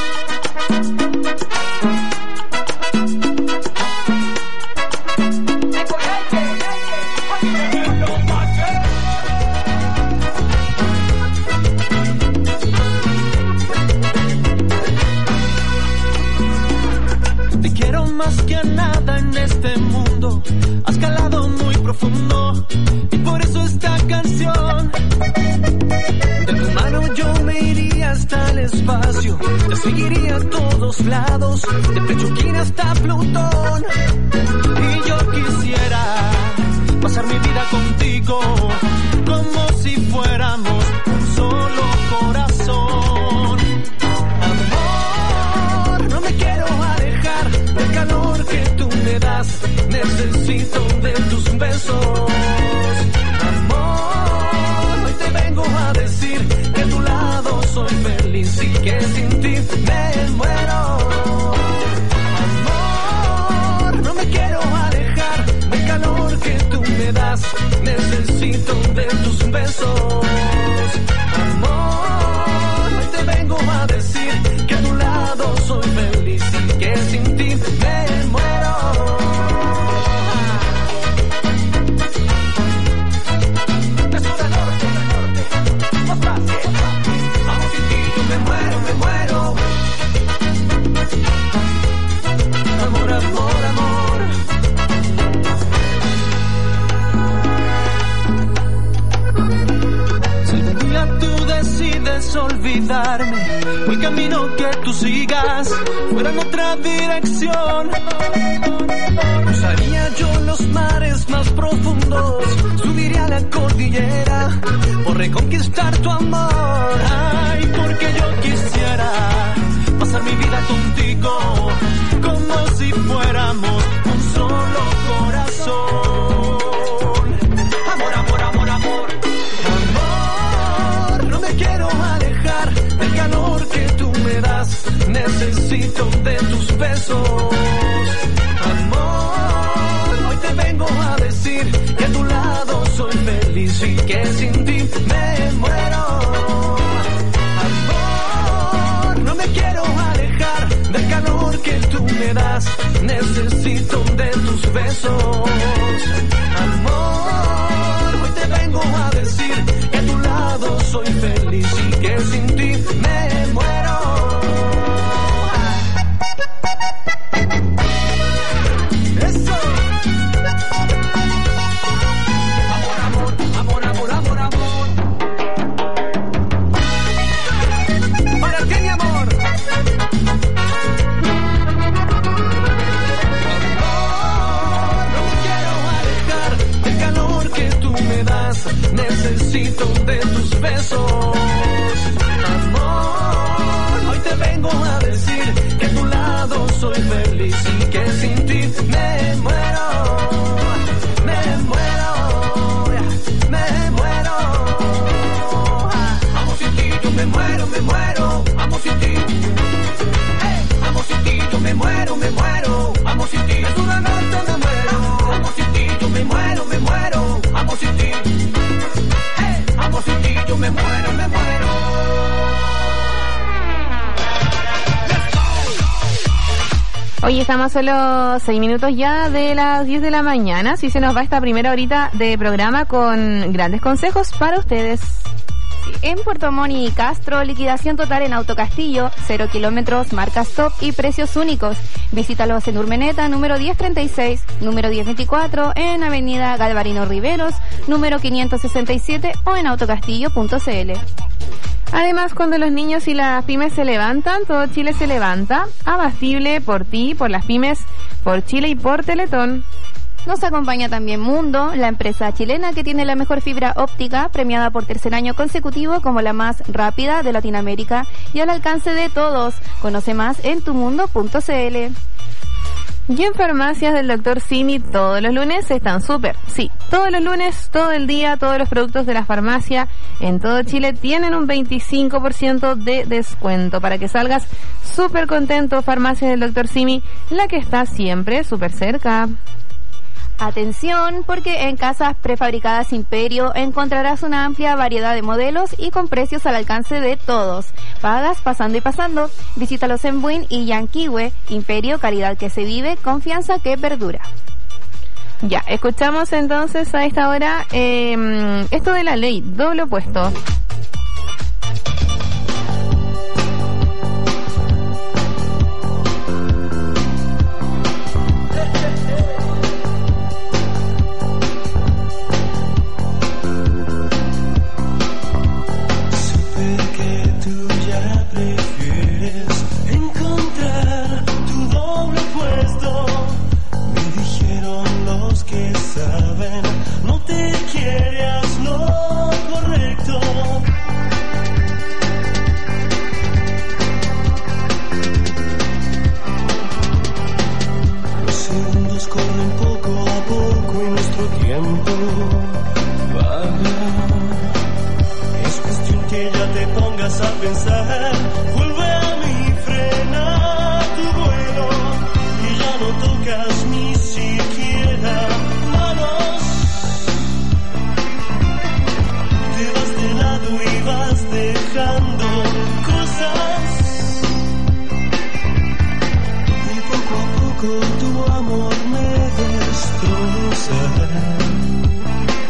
Te quiero más que a nada en este mundo. Has calado muy profundo y por eso esta canción. De tu mano yo me iría hasta el espacio. Te seguiría a todos lados, de Pechuquín hasta Plutón. Y yo quisiera pasar mi vida contigo como si fuéramos un solo corazón. Amor, no me quiero alejar del calor que tú me das. Necesito de tus besos. Amor, hoy te vengo a decir que a tu lado soy feliz y que sin ti me muero. Amor, no me quiero alejar del calor que tú me das. Necesito de tus besos. Amor, hoy te vengo a decir que a tu lado puedes olvidarme, o el camino que tú sigas fuera en otra dirección. Cruzaría yo los mares más profundos, subiría la cordillera por reconquistar tu amor. Ay, porque yo quisiera pasar mi vida contigo como si fuéramos un solo corazón. Amor, amor, amor, amor. Amor, no me quiero alejar del calor que tú me das. Necesito de tus besos. Amor, hoy te vengo a decir que a tu lado soy feliz y que sin ti me muero. Amor, no me quiero alejar del calor que tú me das. Necesito de tus besos. Amor, hoy te vengo a decir que a tu lado soy feliz y que sin ti me muero. Eso. Amor, amor, amor, amor, amor, amor. Para ti, mi amor. Necesito de tus besos. Amor, hoy te vengo a decir que a tu lado soy feliz y que sin ti me muero. Me muero, me muero. Amo sin ti, yo me muero, me muero. Amo sin ti. Hey, amo sin ti, yo me muero, me muero. Amo sin ti, es una noche me muero. Amo sin ti, yo me muero, me muero. Amo sin ti. Amo sin ti, yo me muero, me muero. Oye, estamos solo seis minutos ya de las diez de la mañana. Así se nos va esta primera horita de programa con grandes consejos para ustedes. En Puerto Montt y Castro, liquidación total en Autocastillo, cero kilómetros, marcas top y precios únicos. Visítalos en Urmeneta, número diez treinta y seis, número diez veinticuatro, en Avenida Galvarino Riveros, número quinientos sesenta y siete o en autocastillo punto c l. Además, cuando los niños y las pymes se levantan, todo Chile se levanta. Abastible por ti, por las pymes, por Chile y por Teletón. Nos acompaña también Mundo, la empresa chilena que tiene la mejor fibra óptica, premiada por tercer año consecutivo como la más rápida de Latinoamérica y al alcance de todos. Conoce más en tumundo punto c l. Y en farmacias del doctor Simi todos los lunes están súper. Sí, todos los lunes, todo el día, todos los productos de la farmacia en todo Chile tienen un veinticinco por ciento de descuento para que salgas súper contento. Farmacias del doctor Simi, la que está siempre súper cerca. Atención, porque en Casas Prefabricadas Imperio encontrarás una amplia variedad de modelos y con precios al alcance de todos. Pagas pasando y pasando. Visítalos en Buin y Yanquihue. Imperio, calidad que se vive, confianza que perdura. Ya, escuchamos entonces a esta hora eh, esto de la ley, doble opuesto. No te quieras lo correcto. Los segundos corren poco a poco y nuestro tiempo vaga. Es cuestión que ya te pongas a pensar. Vuelve a mí, frena tu vuelo y ya no tocas ni siquiera manos. Te vas de lado y vas dejando cosas. Y poco a poco tu amor me destroza.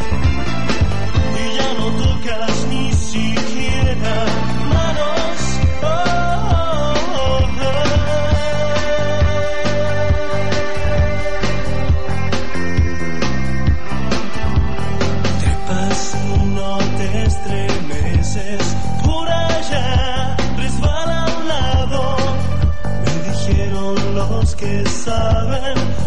Y ya no tocas ni siquiera manos. que saben